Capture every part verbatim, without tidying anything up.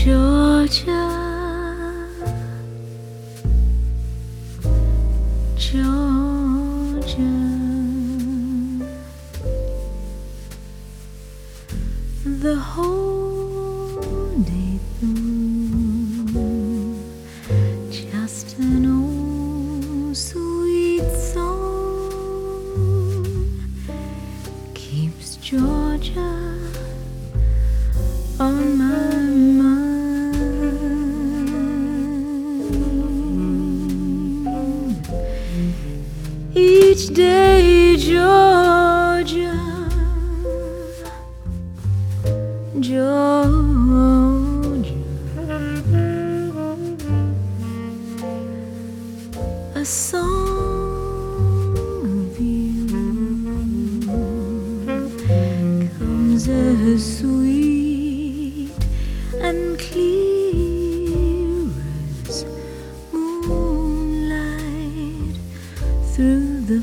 Georgia, Georgia, the whole day through, just an old sweet song keeps Georgia on my mind. Each day, Georgia, Georgia, a song of you comes as sweet and clear as moonlight through the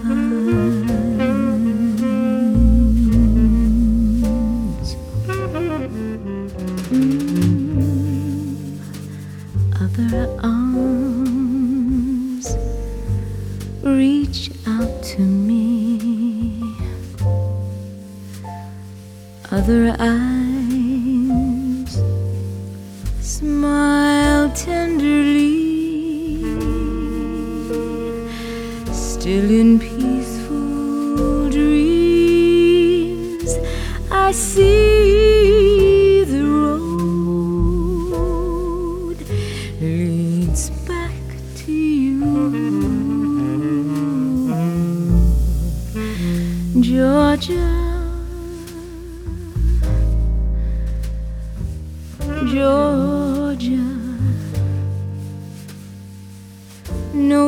pines. Mm. Other arms reach out to me, other eyes smile tenderly. Still in peaceful dreams, I see the road leads back to you, Georgia, Georgia. No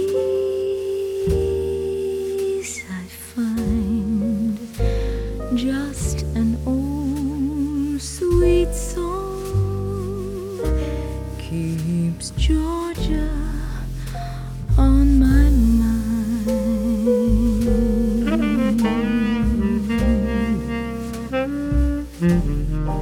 peace I find, just an old sweet song keeps Georgia on my mind.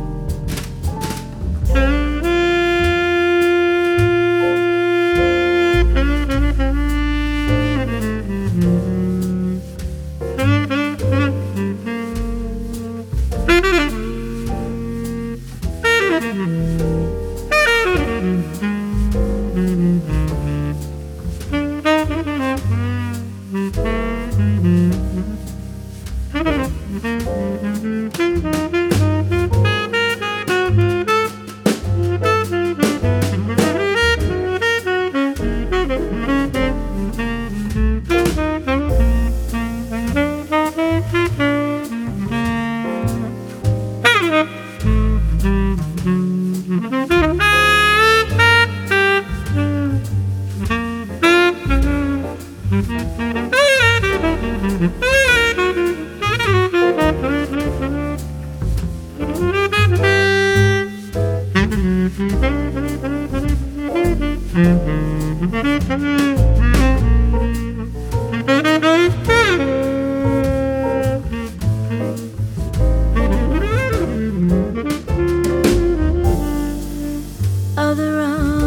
Other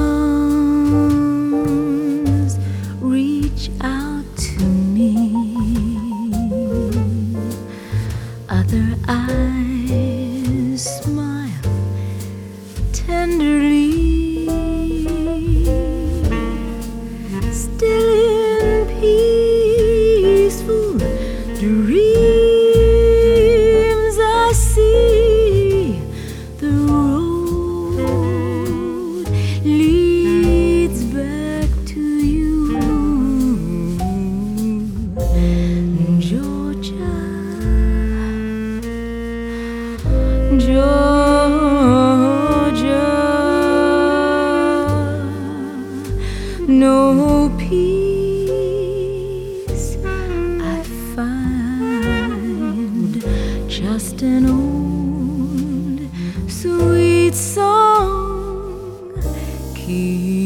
arms reach out to me, other eyes smile tenderly. Still in peaceful dreams, I see the road leads back to you, Georgia, Georgia. No peace I find, just an old sweet song keeps